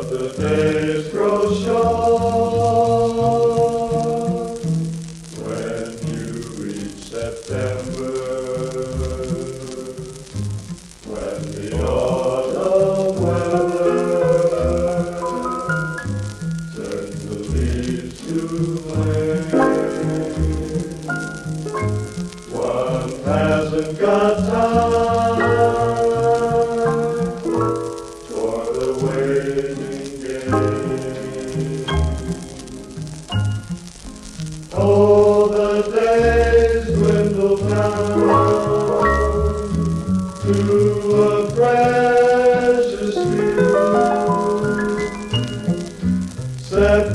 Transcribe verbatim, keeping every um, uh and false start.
But the days grow short when you reach September, when the autumn weather turns the leaves to flame. One hasn't got time for the waiting game. Oh, the days dwindle down to a precious few.